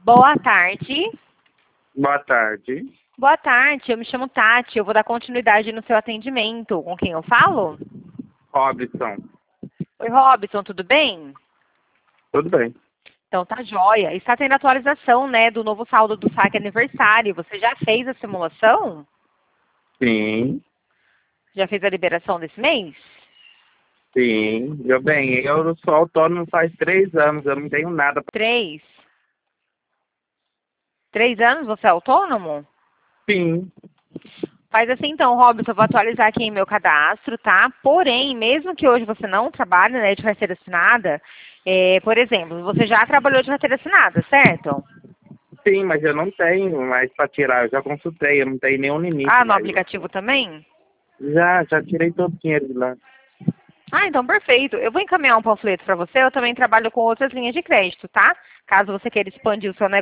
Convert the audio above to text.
Boa tarde. Boa tarde. Boa tarde, eu me chamo Tati, eu vou dar continuidade no seu atendimento. Com quem eu falo? Robson. Oi, Robson, tudo bem? Tudo bem. Então tá joia. Está tendo atualização, né, do novo saldo do saque aniversário. Você já fez a simulação? Sim, Já fez a liberação desse mês? sim. Eu sou autônomo faz 3 anos, eu não tenho nada. 3. 3 anos você é autônomo? Sim, Faz assim então, Robson, eu vou atualizar aqui em meu cadastro, tá? Porém, mesmo que hoje você não trabalhe, né, de carteira assinada, por exemplo, você já trabalhou de carteira assinada, certo? sim, mas eu não tenho mais para tirar. Eu já consultei, eu não tenho nenhum limite Ah, no mais. aplicativo também? Já tirei todo o dinheiro de lá. Ah, então perfeito. Eu vou encaminhar um panfleto para você. Eu também trabalho com outras linhas de crédito, tá? Caso você queira expandir o seu negócio.